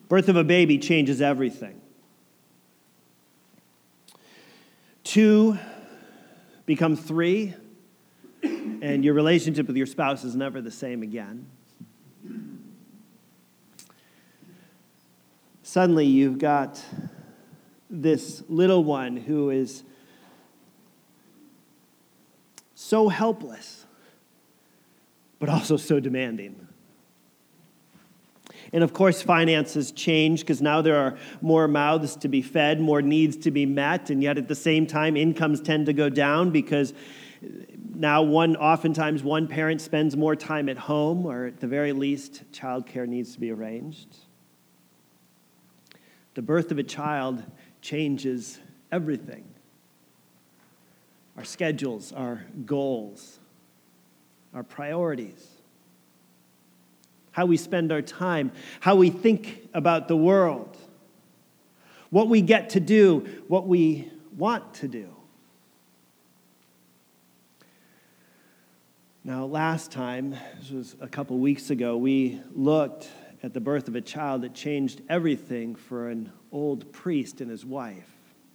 Birth of a baby changes everything. 2 become 3, and your relationship with your spouse is never the same again. Suddenly you've got this little one who is so helpless, but also so demanding. And of course, finances change because now there are more mouths to be fed, more needs to be met, and yet at the same time, incomes tend to go down because now oftentimes one parent spends more time at home, or at the very least, childcare needs to be arranged. The birth of a child changes everything. Our schedules, our goals, our priorities, how we spend our time, how we think about the world, what we get to do, what we want to do. Now, last time, this was a couple weeks ago, we looked at the birth of a child that changed everything for an old priest and his wife.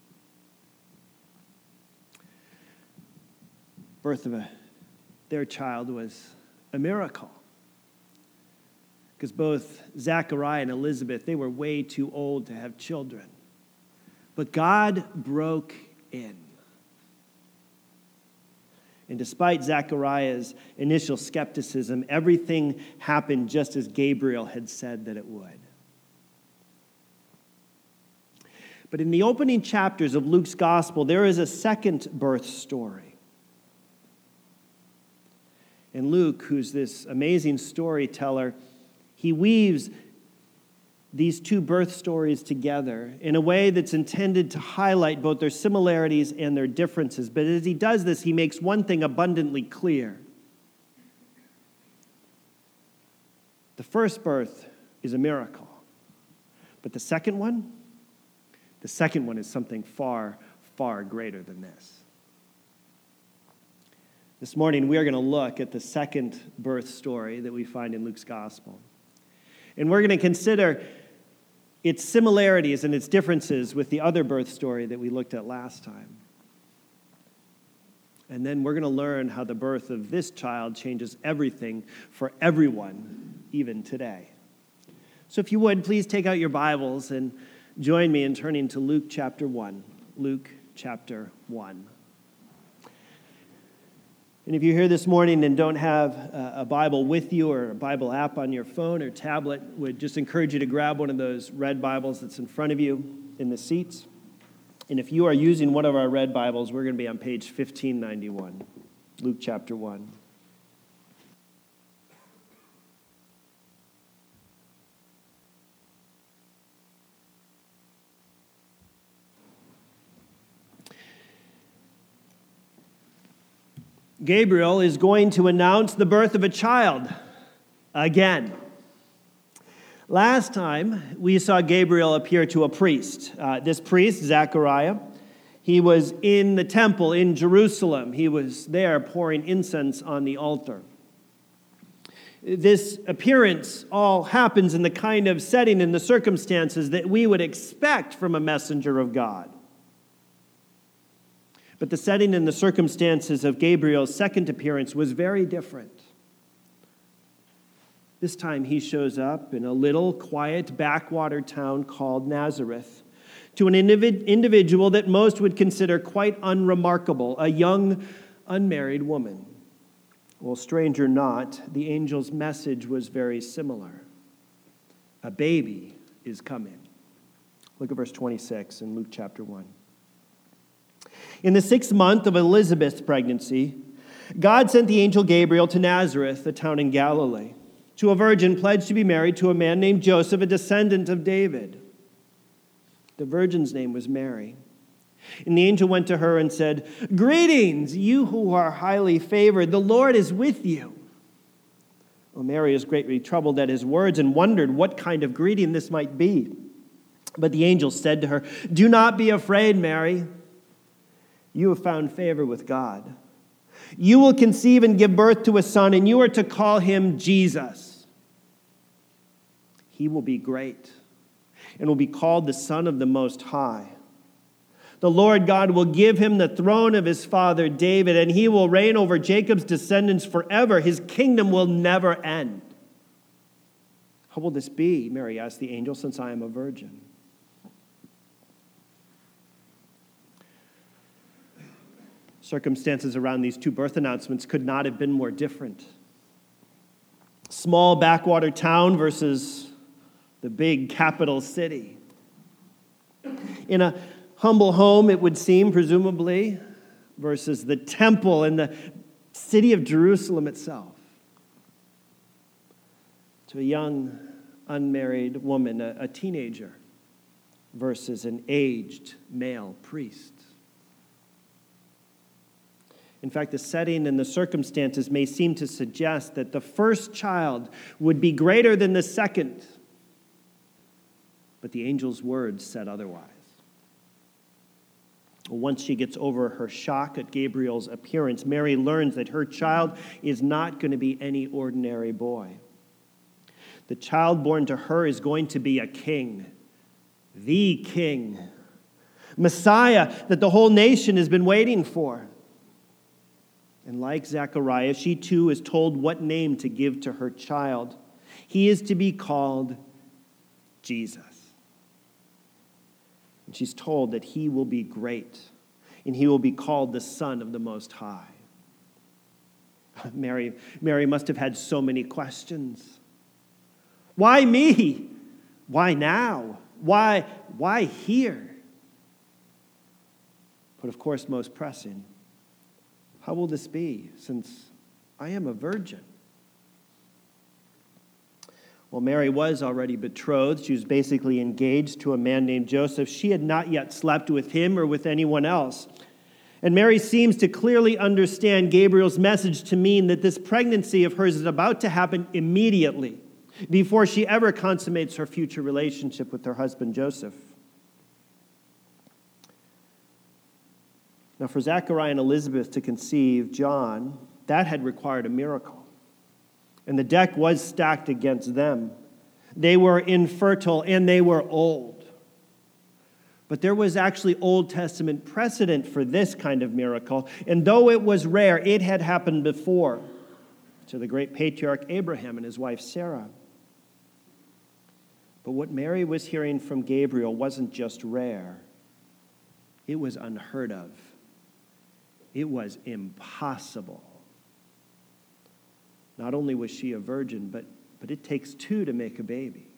Birth of their child was a miracle, because both Zechariah and Elizabeth, they were way too old to have children. But God broke in. And despite Zechariah's initial skepticism, everything happened just as Gabriel had said that it would. But in the opening chapters of Luke's gospel, there is a second birth story. And Luke, who's this amazing storyteller, he weaves these 2 birth stories together in a way that's intended to highlight both their similarities and their differences. But as he does this, he makes one thing abundantly clear. The first birth is a miracle. But the second one is something far, far greater than this. This morning, we are going to look at the second birth story that we find in Luke's gospel. And we're going to consider its similarities and its differences with the other birth story that we looked at last time. And then we're going to learn how the birth of this child changes everything for everyone, even today. So if you would, please take out your Bibles and join me in turning to Luke chapter 1. Luke chapter 1. And if you're here this morning and don't have a Bible with you or a Bible app on your phone or tablet, would just encourage you to grab one of those red Bibles that's in front of you in the seats. And if you are using one of our red Bibles, we're going to be on page 1591, Luke chapter 1. Gabriel is going to announce the birth of a child again. Last time, we saw Gabriel appear to a priest. This priest, Zechariah, he was in the temple in Jerusalem. He was there pouring incense on the altar. This appearance all happens in the kind of setting and the circumstances that we would expect from a messenger of God. But the setting and the circumstances of Gabriel's second appearance was very different. This time he shows up in a little quiet backwater town called Nazareth to an individual that most would consider quite unremarkable, a young unmarried woman. Well, strange or not, the angel's message was very similar. A baby is coming. Look at verse 26 in Luke chapter 1. In the 6th month of Elizabeth's pregnancy, God sent the angel Gabriel to Nazareth, a town in Galilee, to a virgin pledged to be married to a man named Joseph, a descendant of David. The virgin's name was Mary. And the angel went to her and said, "Greetings, you who are highly favored. The Lord is with you." Well, Mary was greatly troubled at his words and wondered what kind of greeting this might be. But the angel said to her, "Do not be afraid, Mary. You have found favor with God. You will conceive and give birth to a son, and you are to call him Jesus. He will be great and will be called the Son of the Most High. The Lord God will give him the throne of his father David, and he will reign over Jacob's descendants forever. His kingdom will never end. How will this be, Mary asked the angel, since I am a virgin? Circumstances around these two birth announcements could not have been more different. Small backwater town versus the big capital city. In a humble home, it would seem, presumably, versus the temple and the city of Jerusalem itself. To a young, unmarried woman, a teenager, versus an aged male priest. In fact, the setting and the circumstances may seem to suggest that the first child would be greater than the second. But the angel's words said otherwise. Once she gets over her shock at Gabriel's appearance, Mary learns that her child is not going to be any ordinary boy. The child born to her is going to be a king, the king, Messiah that the whole nation has been waiting for. And like Zechariah, she too is told what name to give to her child. He is to be called Jesus. And she's told that he will be great, and he will be called the Son of the Most High. Mary must have had so many questions. Why me? Why now? Why here? But of course, most pressing, how will this be, since I am a virgin? Well, Mary was already betrothed. She was basically engaged to a man named Joseph. She had not yet slept with him or with anyone else. And Mary seems to clearly understand Gabriel's message to mean that this pregnancy of hers is about to happen immediately, before she ever consummates her future relationship with her husband Joseph. Now, for Zechariah and Elizabeth to conceive John, that had required a miracle. And the deck was stacked against them. They were infertile and they were old. But there was actually Old Testament precedent for this kind of miracle. And though it was rare, it had happened before to the great patriarch Abraham and his wife Sarah. But what Mary was hearing from Gabriel wasn't just rare. It was unheard of. It was impossible. Not only was she a virgin, but it takes two to make a baby.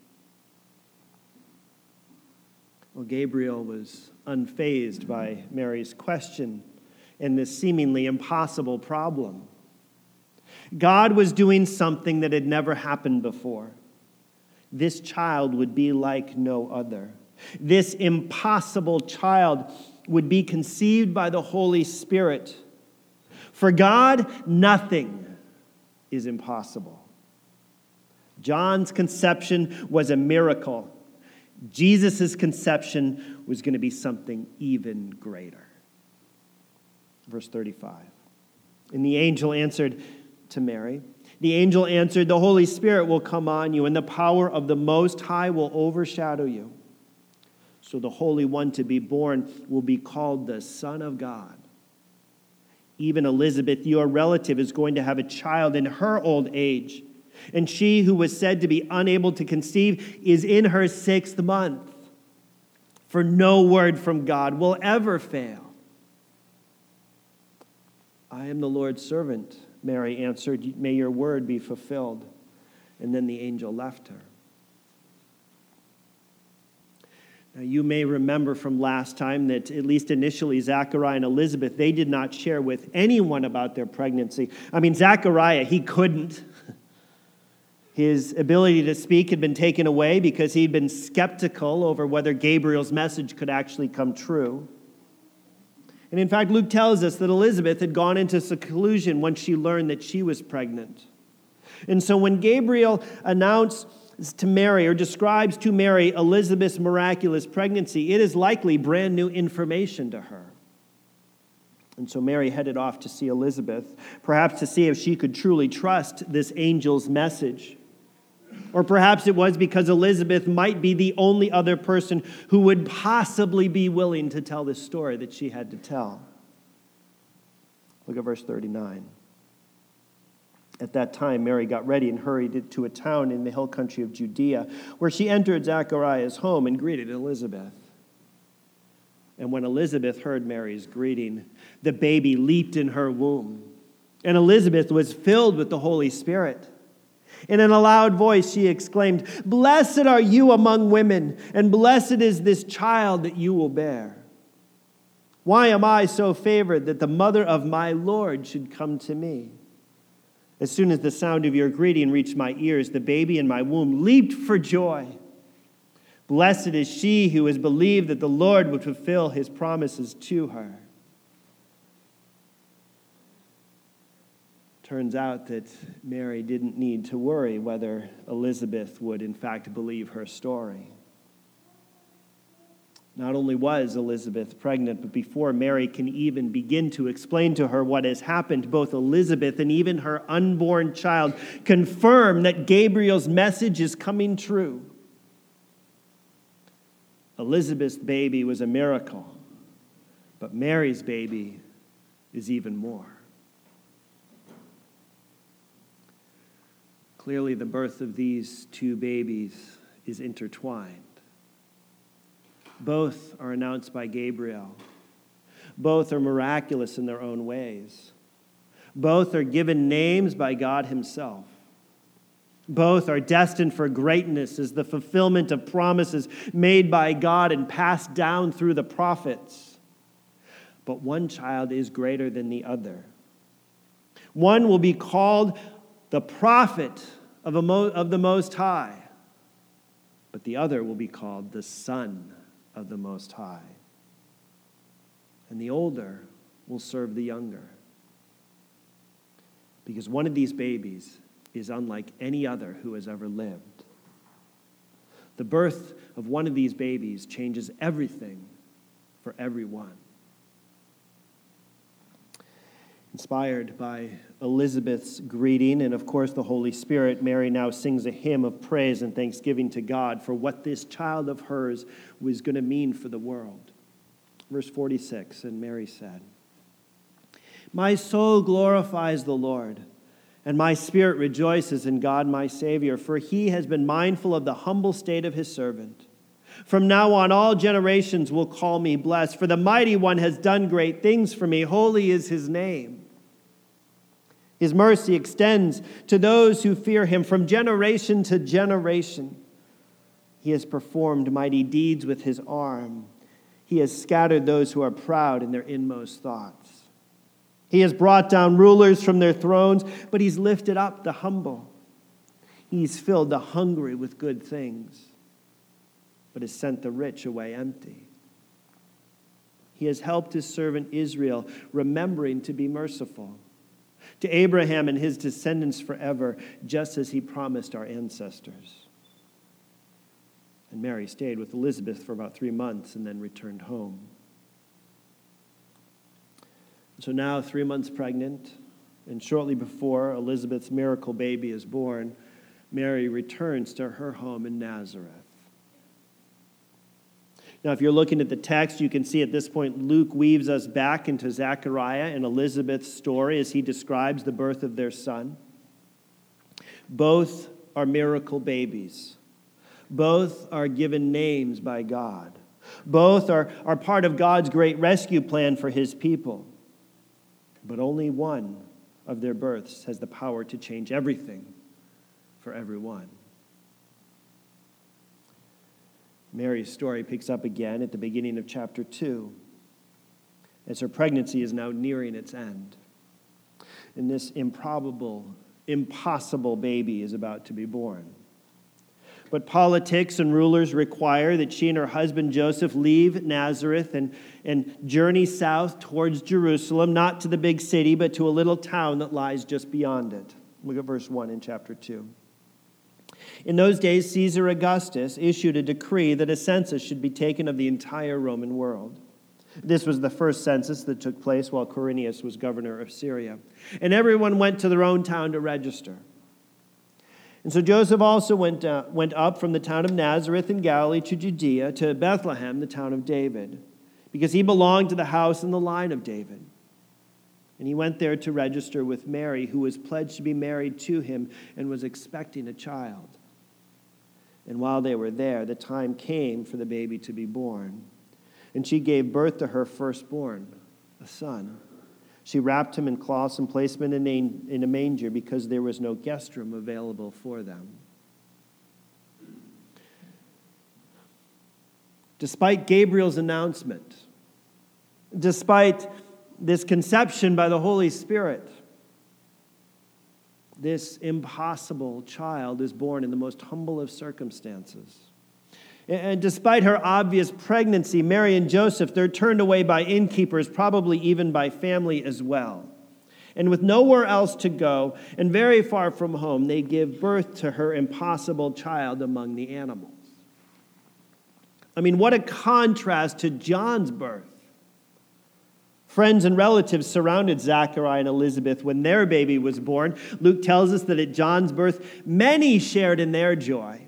Well, Gabriel was unfazed by Mary's question and this seemingly impossible problem. God was doing something that had never happened before. This child would be like no other. This impossible child would be conceived by the Holy Spirit. For God, nothing is impossible. John's conception was a miracle. Jesus' conception was going to be something even greater. Verse 35. And the angel answered to Mary, the angel answered, the Holy Spirit will come on you, and the power of the Most High will overshadow you. So the Holy One to be born will be called the Son of God. Even Elizabeth, your relative, is going to have a child in her old age. And she who was said to be unable to conceive is in her 6th month. For no word from God will ever fail. I am the Lord's servant, Mary answered. May your word be fulfilled. And then the angel left her. Now, you may remember from last time that at least initially Zechariah and Elizabeth, they did not share with anyone about their pregnancy. I mean, Zechariah, he couldn't. His ability to speak had been taken away because he'd been skeptical over whether Gabriel's message could actually come true. And in fact, Luke tells us that Elizabeth had gone into seclusion once she learned that she was pregnant. And so when Gabriel announced to Mary, or describes to Mary Elizabeth's miraculous pregnancy, it is likely brand new information to her. And so Mary headed off to see Elizabeth, perhaps to see if she could truly trust this angel's message. Or perhaps it was because Elizabeth might be the only other person who would possibly be willing to tell this story that she had to tell. Look at verse 39. At that time, Mary got ready and hurried to a town in the hill country of Judea, where she entered Zechariah's home and greeted Elizabeth. And when Elizabeth heard Mary's greeting, the baby leaped in her womb. And Elizabeth was filled with the Holy Spirit. And in a loud voice she exclaimed, "Blessed are you among women, and blessed is this child that you will bear. Why am I so favored that the mother of my Lord should come to me? As soon as the sound of your greeting reached my ears, the baby in my womb leaped for joy. Blessed is she who has believed that the Lord would fulfill his promises to her." Turns out that Mary didn't need to worry whether Elizabeth would in fact believe her story. Not only was Elizabeth pregnant, but before Mary can even begin to explain to her what has happened, both Elizabeth and even her unborn child confirm that Gabriel's message is coming true. Elizabeth's baby was a miracle, but Mary's baby is even more. Clearly, the birth of these two babies is intertwined. Both are announced by Gabriel. Both are miraculous in their own ways. Both are given names by God himself. Both are destined for greatness as the fulfillment of promises made by God and passed down through the prophets. But one child is greater than the other. One will be called the prophet of the Most High, but the other will be called the Son of the Most High. And the older will serve the younger. Because one of these babies is unlike any other who has ever lived. The birth of one of these babies changes everything for everyone. Inspired by Elizabeth's greeting and, of course, the Holy Spirit, Mary now sings a hymn of praise and thanksgiving to God for what this child of hers was going to mean for the world. Verse 46, and Mary said, "My soul glorifies the Lord, and my spirit rejoices in God my Savior, for he has been mindful of the humble state of his servant. From now on, all generations will call me blessed, for the Mighty One has done great things for me. Holy is his name. His mercy extends to those who fear him from generation to generation. He has performed mighty deeds with his arm. He has scattered those who are proud in their inmost thoughts. He has brought down rulers from their thrones, but he's lifted up the humble. He's filled the hungry with good things, but has sent the rich away empty. He has helped his servant Israel, remembering to be merciful to Abraham and his descendants forever, just as he promised our ancestors." And Mary stayed with Elizabeth for about 3 months and then returned home. So now, 3 months pregnant, and shortly before Elizabeth's miracle baby is born, Mary returns to her home in Nazareth. Now, if you're looking at the text, you can see at this point Luke weaves us back into Zechariah and Elizabeth's story as he describes the birth of their son. Both are miracle babies. Both are given names by God. Both are part of God's great rescue plan for his people. But only one of their births has the power to change everything for everyone. Mary's story picks up again at the beginning of chapter 2, as her pregnancy is now nearing its end. And this improbable, impossible baby is about to be born. But politics and rulers require that she and her husband Joseph leave Nazareth and journey south towards Jerusalem, not to the big city, but to a little town that lies just beyond it. Look at verse 1 in chapter 2. In those days, Caesar Augustus issued a decree that a census should be taken of the entire Roman world. This was the first census that took place while Quirinius was governor of Syria. And everyone went to their own town to register. And so Joseph also went up from the town of Nazareth in Galilee to Judea, to Bethlehem, the town of David, because he belonged to the house and the line of David. And he went there to register with Mary, who was pledged to be married to him and was expecting a child. And while they were there, the time came for the baby to be born. And she gave birth to her firstborn, a son. She wrapped him in cloths and placed him in a manger because there was no guest room available for them. Despite Gabriel's announcement, despite this conception by the Holy Spirit, this impossible child is born in the most humble of circumstances. And despite her obvious pregnancy, Mary and Joseph, they're turned away by innkeepers, probably even by family as well. And with nowhere else to go and very far from home, they give birth to her impossible child among the animals. I mean, what a contrast to John's birth. Friends and relatives surrounded Zachariah and Elizabeth when their baby was born. Luke tells us that at John's birth, many shared in their joy.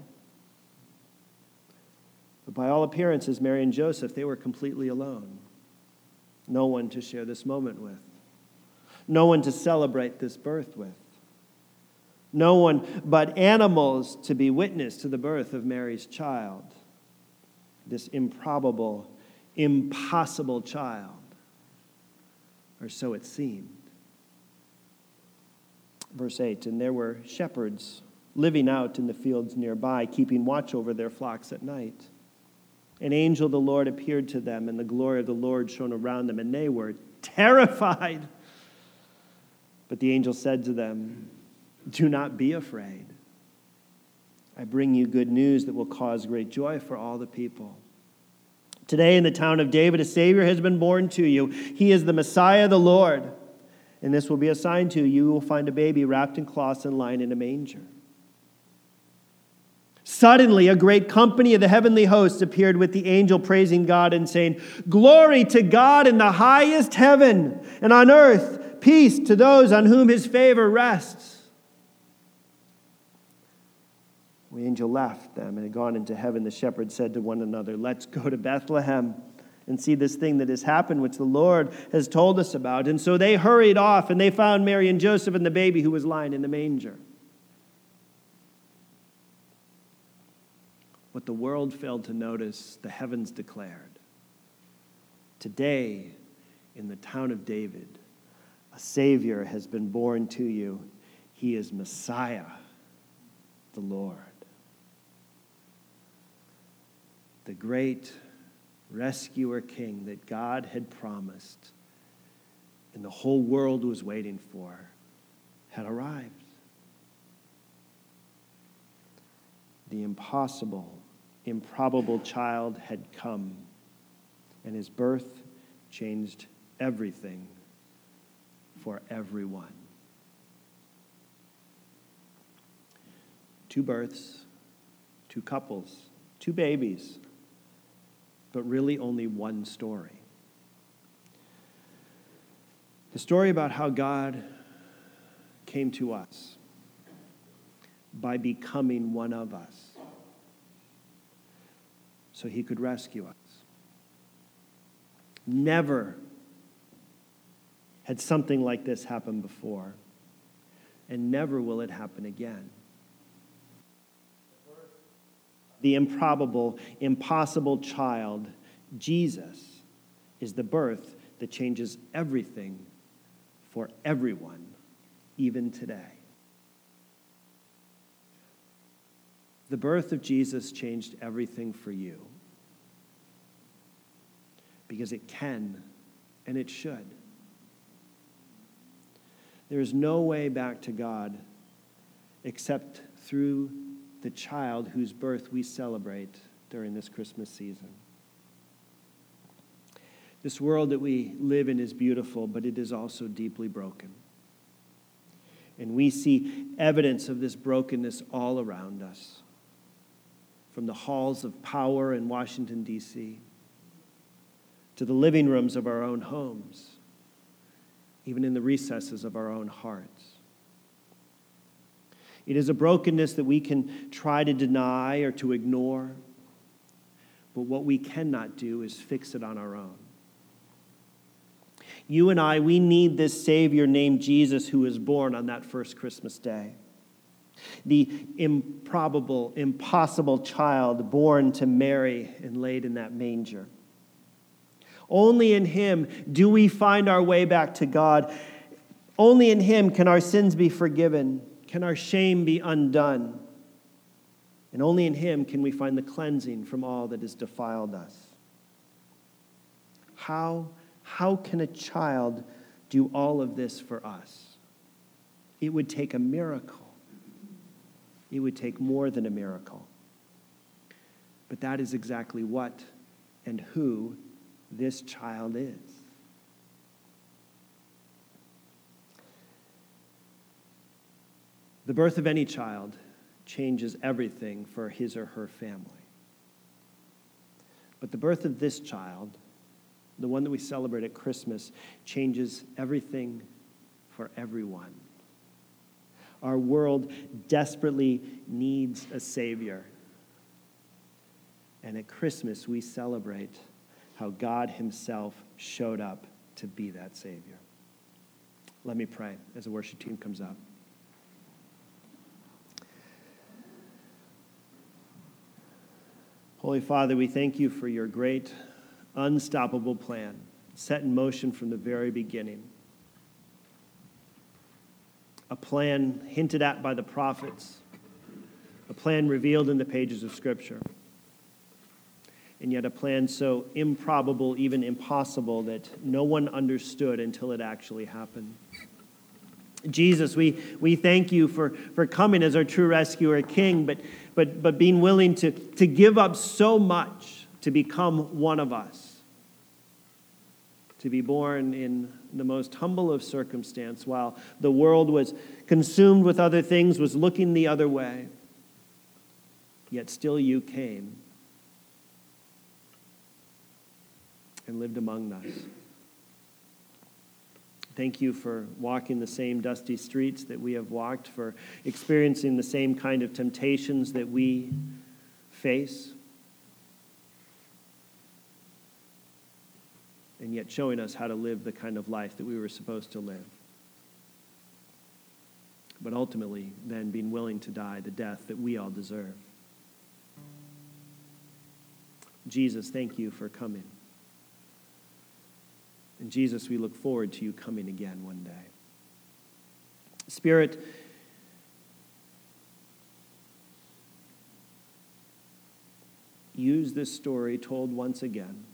But by all appearances, Mary and Joseph, they were completely alone. No one to share this moment with. No one to celebrate this birth with. No one but animals to be witness to the birth of Mary's child. This improbable, impossible child. Or so it seemed. Verse 8, and there were shepherds living out in the fields nearby, keeping watch over their flocks at night. An angel of the Lord appeared to them, and the glory of the Lord shone around them, and they were terrified. But the angel said to them, do not be afraid. I bring you good news that will cause great joy for all the people. Today in the town of David, a Savior has been born to you. He is the Messiah, the Lord. And this will be a sign to you. You will find a baby wrapped in cloths and lying in a manger. Suddenly, a great company of the heavenly hosts appeared with the angel, praising God and saying, glory to God in the highest heaven, and on earth peace to those on whom his favor rests. When the angel left them and had gone into heaven, the shepherds said to one another, let's go to Bethlehem and see this thing that has happened, which the Lord has told us about. And so they hurried off, and they found Mary and Joseph and the baby who was lying in the manger. What the world failed to notice, the heavens declared. Today, in the town of David, a Savior has been born to you. He is Messiah, the Lord. The great rescuer king that God had promised and the whole world was waiting for had arrived. The impossible, improbable child had come, and his birth changed everything for everyone. 2 births, 2 couples, 2 babies, but really only one story. The story about how God came to us by becoming one of us so he could rescue us. Never had something like this happened before, and never will it happen again. The improbable, impossible child, Jesus, is the birth that changes everything for everyone, even today. The birth of Jesus changed everything for you because it can and it should. There is no way back to God except through the child whose birth we celebrate during this Christmas season. This world that we live in is beautiful, but it is also deeply broken. And we see evidence of this brokenness all around us, from the halls of power in Washington, D.C., to the living rooms of our own homes, even in the recesses of our own hearts. It is a brokenness that we can try to deny or to ignore. But what we cannot do is fix it on our own. You and I, we need this Savior named Jesus who was born on that first Christmas day. The improbable, impossible child born to Mary and laid in that manger. Only in him do we find our way back to God. Only in him can our sins be forgiven, can our shame be undone. And only in him can we find the cleansing from all that has defiled us. How can a child do all of this for us? It would take a miracle. It would take more than a miracle. But that is exactly what and who this child is. The birth of any child changes everything for his or her family. But the birth of this child, the one that we celebrate at Christmas, changes everything for everyone. Our world desperately needs a Savior. And at Christmas, we celebrate how God himself showed up to be that Savior. Let me pray as the worship team comes up. Holy Father, we thank you for your great, unstoppable plan set in motion from the very beginning. A plan hinted at by the prophets, a plan revealed in the pages of Scripture, and yet a plan so improbable, even impossible, that no one understood until it actually happened. Jesus, we thank you for coming as our true rescuer king, but being willing to give up so much to become one of us, to be born in the most humble of circumstance while the world was consumed with other things, was looking the other way. Yet still you came and lived among us. Thank you for walking the same dusty streets that we have walked, for experiencing the same kind of temptations that we face, and yet showing us how to live the kind of life that we were supposed to live. But ultimately, then being willing to die the death that we all deserve. Jesus, thank you for coming. And Jesus, we look forward to you coming again one day. Spirit, use this story told once again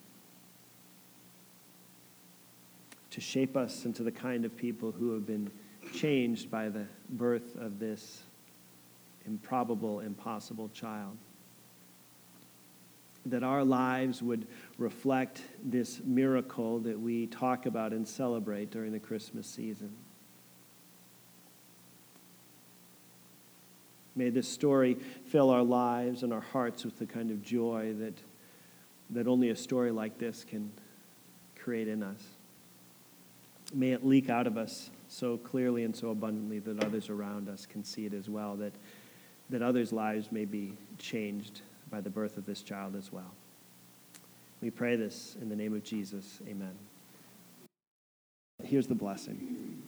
to shape us into the kind of people who have been changed by the birth of this improbable, impossible child. That our lives would reflect this miracle that we talk about and celebrate during the Christmas season. May this story fill our lives and our hearts with the kind of joy that only a story like this can create in us. May it leak out of us so clearly and so abundantly that others around us can see it as well, that others' lives may be changed by the birth of this child as well. We pray this in the name of Jesus. Amen. Here's the blessing.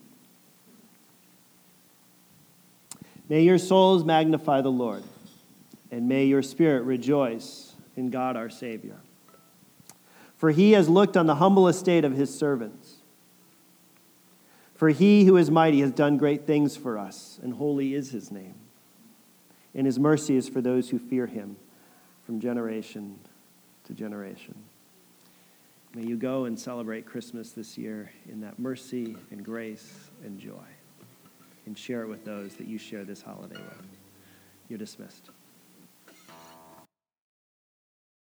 May your souls magnify the Lord, and may your spirit rejoice in God our Savior. For he has looked on the humble estate of his servants. For he who is mighty has done great things for us, and holy is his name. And his mercy is for those who fear him from generation to generation. May you go and celebrate Christmas this year in that mercy and grace and joy, and share it with those that you share this holiday with. You're dismissed.